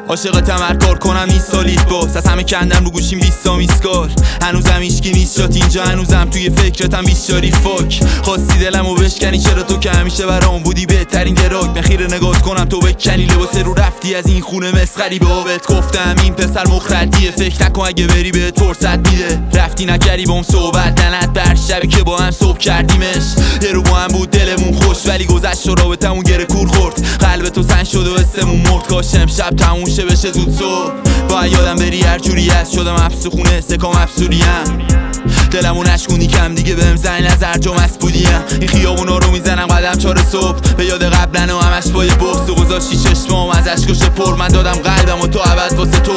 عاشقتم هر کار کنم نیست سالیت باز از همه کندم رو گوشیم 20 تا میسکار. هنوزم هیچکی نیست جات اینجا، هنوزم توی فکرتم 20 جاری فاک. خواستی دلمو بشکنی چرا تو که همیشه برام بودی بهترین دراگ. نخیره نگات کنم تو بکنی لباس رو رفتی از این خونه مسخری. به بابت گفتم این پسر مخردیه، فکر نکن اگه بری بهت فرصت میده. رفتی نکردی با هم صحبت لعنت بر شبی که با هم صبح کردیمش. یه رو با هم بود دلمون خوش ولی گذشت و رابطمون گره کور خورد. قلب تو سنگ شد و حسمون مرد. کاش امشب تموم شه بشه زود صبح. باید یادم بری هر جوری هست. شدم حبس خونه سکام افسوریم. دلمو نشکونی کم دیگه بهم زنگ نظر جا مست بودیم. این خیابونا رو میزنم قدم 4 صبح به یاد قبلن و همش با یه بغض. تو گذاشتی چشمام از اشکش پر، من دادم قلبم و تو عوض واسه تو.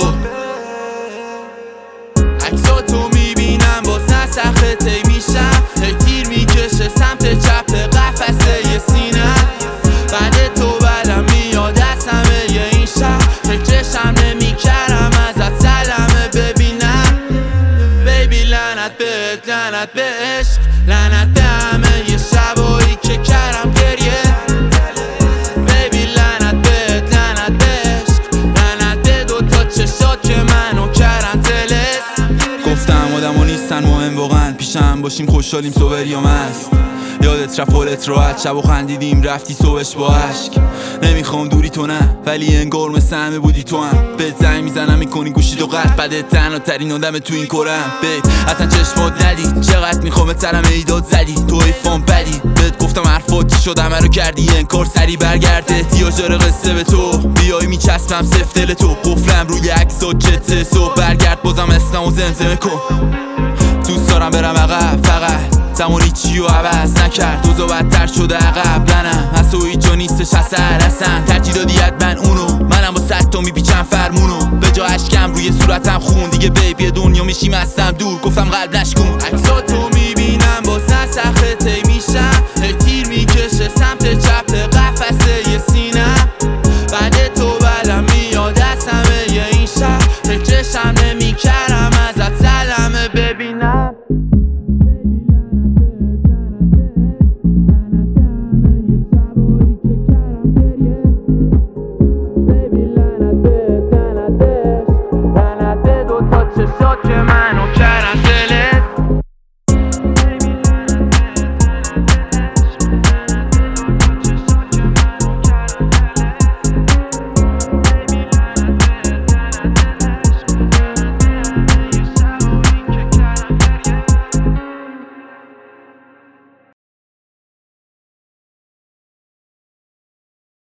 عکساتو میبینم باز نسخه تی میشم. هی تیر میکشه سمت چپ قفسه یه سینم. بعد تو برم میاد از همه یه این شهر. فکرشم نمیکردم ازت سلامه ببینم. بیبی لعنت بهت لعنت به عشق، لعنت به همه یه شبایی که کردم گریه. بیبی لعنت بهت لعنت به عشق، لعنت به دوتا چشات که منو کردن طلسم. گفتم آدمو نیستن مهم واقعا، پیشم باشیم خوشحالیم صبریام هست. یادت رفت حالت راحت شب و خندیدیم رفتی صبحش با عشق. نمیخوام دوری تو نه ولی انگار مثل همه بودی تو هم. بهت زنگ میزنم میکنی گوشی تو قطع، بعد تنها ترین آدم تو این کرم. بیت اصلا چشمات ندید چقدر میخوام سرم ایداد زدی. تو ایفان بدی بهت گفتم حرفات چی شد همه رو کردی انکار. سری برگرد احتیاج داره قصه به تو. بیای میچسبم صف دل تو، قفلم روی عکسات چته صبح. برگرد بازم اسمم و زمزمه کن. دوست دارم برم عقب فقط زمانی چی رو عوض نکرد. دوزا بدتر شده عقب لنم از تو هیچ جا نیستش اثر اصلا. ترجیح دادی من اونو، منم با 100 تا میپیچم فرمونو. به جا اشکم روی صورتم خون دیگه بیبی دنیا میشیم ازم دور. گفتم قلب نشکن